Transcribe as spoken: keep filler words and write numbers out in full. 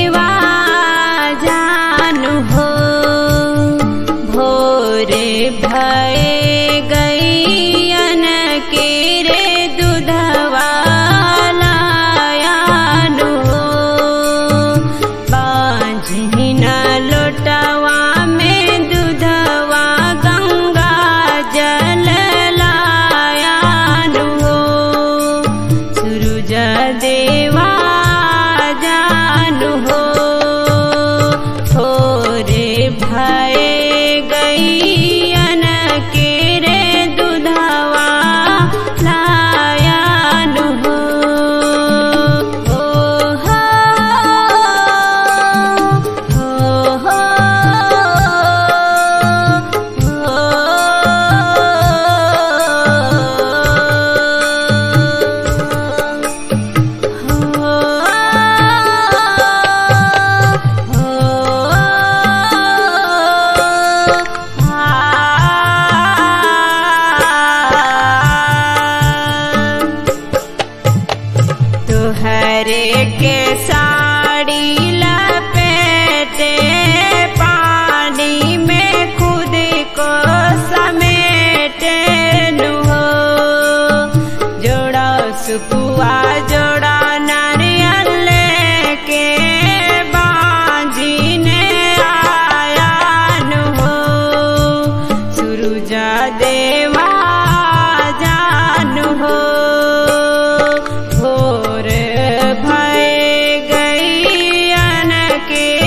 देवा जानु हो भोरे भये गैयन के रे दूधवा लायानु हो बांझिन लोटवा में दूधवा गंगा जल लायानु हो सूरज देवा जानु हो थोरे भये गैयन के रे दूधवा लायानु हो ओ हो हो हो तुहरे के साड़ी लपेटे पानी में खुद को समेटे नु हो जोड़ा सुपुआ जोड़ा नारियल लेके बांझी ने आया नु हो सूरज देवा जानु हो भोर भये गैयन के